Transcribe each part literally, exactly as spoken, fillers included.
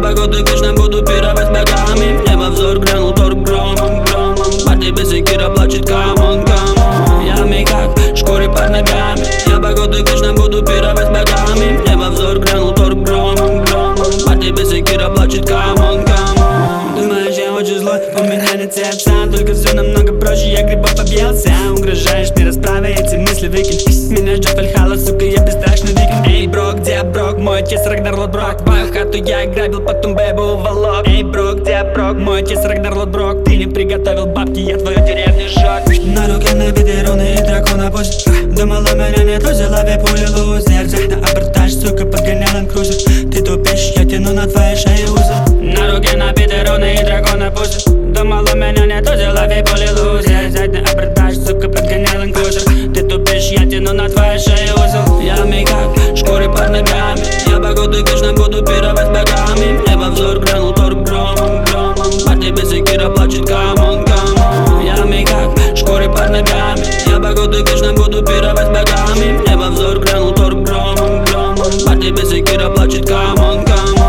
погоды вечно буду пировать с богами. В небо взор грянул торг громом, громом. Парни без Кира плачет, камон, камон. Я мейкак, шкуре под ногами. Я погоды вечно буду пировать с богами. В небо взор грянул торг громом, громом. Парни без Кира плачет, камон, камон. Думаешь, я очень злой, у меня нет сердца. Только все намного проще, я грибов объелся. Угрожаешь мне расправой, эти мысли выкинь. Меня ждет Вальхалла, сука, я бесстрашный викинг. Эй, бро, где брок? Мой отец Рагнарлот Брок. Твою хату я грабил, потом бэбу уволок. Эй, бро, где брок? Мой отец Рагнарлот Брок. Ты не приготовил бабки, я твою деревню сжег. На руке набиты руны и дракона пусть. Думала, меня нет, взяла пули лузер. Взять на абордаж, сука, подгонял инкрузер. Ты тупишь, я тяну на твоей шее узел. На руке набиты руны и дракона пусть. Думала, меня нет, взяла пули лузер. Взять на абордаж, сука, подгонял инкрузер. Ты тупишь, я тяну на твоей шее узел. Я мейкак, шкуре под ногами. Я погоды вечно буду пировать с богами. В небо взор грянул торг громом, громом. Парни без Кира плачет, камон, камон. Я мейкак, шкуре под ногами. Я погоды вечно буду пировать с богами. В небо взор грянул торг громом, громом. Парни без Кира плачет, камон,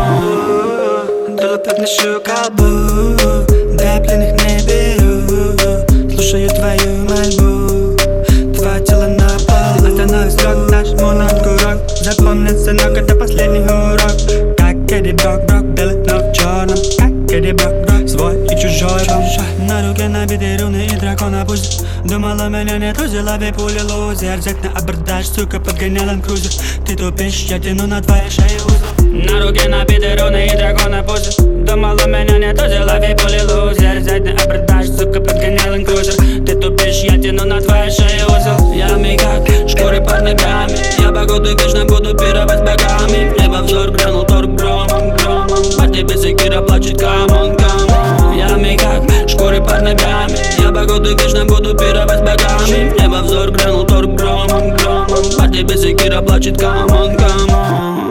камон. Дуло подношу колбу, да пленных не беру. Слушаю твою мольбу, твое тело на пол. Остановись, строк, нажму на курок. Запомни, сынок, это последний урок. Как Эдди Брок, Брок, белый, но в черном. Как Эдди Брок, Брок, свой и чужой дом. На руке набиты руны и дракона пусть. Думала, меня нет, взяла пули лузер. Взять на абордаж, сука, подгонял инкрузер. Ты тупишь, я тяну на твоей шее узел. На руке набиты руны и дракона пусть. Думала, меня нет, взяла пули лузер. Взять на абордаж, сука, подгонял инкрузер. Ты тупишь, я тяну на твоей шее узел. Я мейкак, шкуре под ногами. Я погоды вечно буду пировать с богами. В небо взор грянул торг громом, громом. Парни без Кира плачет, камон, камон. Я мейкак, шкуре под ногами. Я погоды вечно буду пировать с богами. В небо взор грянул торг громом, громом. Парни без Кира плачет, камон, камон.